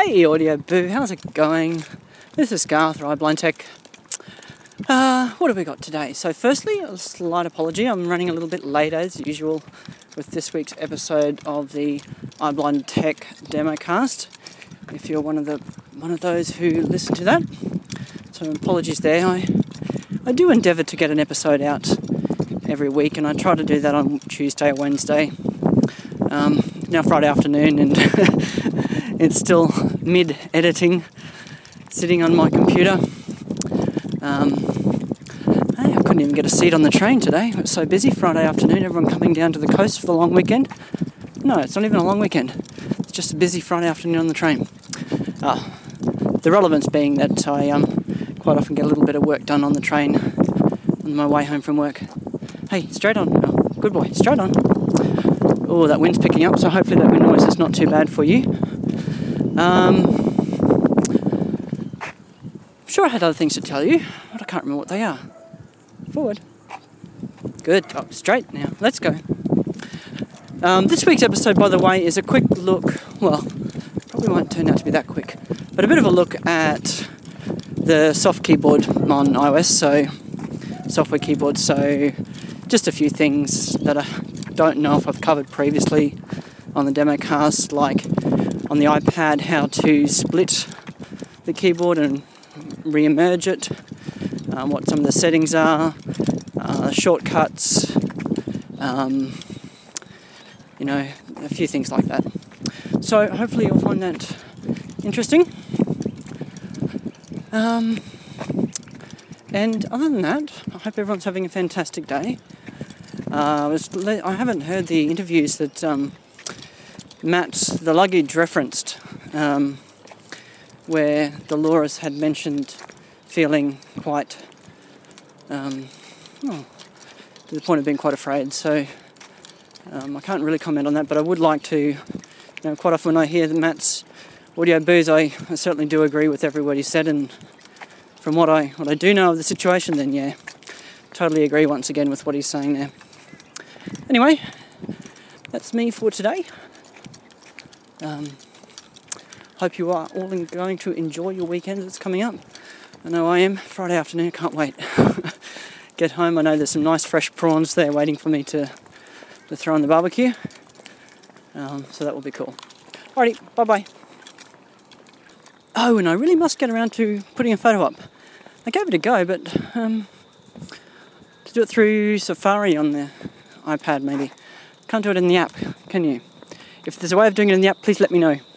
Hey Audio Boo, how's it going? This is Garth, iBlind Tech. What have we got today? So firstly, a slight apology. I'm running a little bit late as usual with this week's episode of the iBlind Tech Democast. If you're one of those who listen to that. So apologies there. I do endeavour to get an episode out every week, and I try to do that on Tuesday or Wednesday. Now Friday afternoon, and it's still mid-editing, sitting on my computer. Hey, I couldn't even get a seat on the train today. It was so busy Friday afternoon, everyone coming down to the coast for the long weekend. No, it's not even a long weekend. It's just a busy Friday afternoon on the train. The relevance being that I quite often get a little bit of work done on the train on my way home from work. Hey, straight on. Oh, good boy, straight on. Oh, that wind's picking up, so hopefully that wind noise is not too bad for you. I'm sure I had other things to tell you, but I can't remember what they are. Forward. Good. Oh, straight now. Let's go. This week's episode, by the way, is a quick look. Well, probably won't turn out to be that quick, but a bit of a look at the soft keyboard on iOS, so software keyboard. So just a few things that I don't know if I've covered previously on the Democast, like on the iPad, how to split the keyboard and re-emerge it, what some of the settings are, shortcuts, a few things like that. So hopefully you'll find that interesting. And other than that, I hope everyone's having a fantastic day. I haven't heard the interviews that Matt, the luggage, referenced, where Dolores had mentioned feeling quite, to the point of being quite afraid. So I can't really comment on that, but I would like to, quite often when I hear Matt's audio boos, I certainly do agree with every word he said, and from what I do know of the situation, then yeah, totally agree once again with what he's saying there. Anyway, that's me for today. Hope you are all going to enjoy your weekend that's coming up. I know I am. Friday afternoon, can't wait. Get home, I know there's some nice fresh prawns there waiting for me to throw on the barbecue. So that will be cool. Alrighty, bye-bye. Oh, and I really must get around to putting a photo up. I gave it a go, but to do it through Safari on the iPad maybe. Can't do it in the app, can you? If there's a way of doing it in the app, please let me know.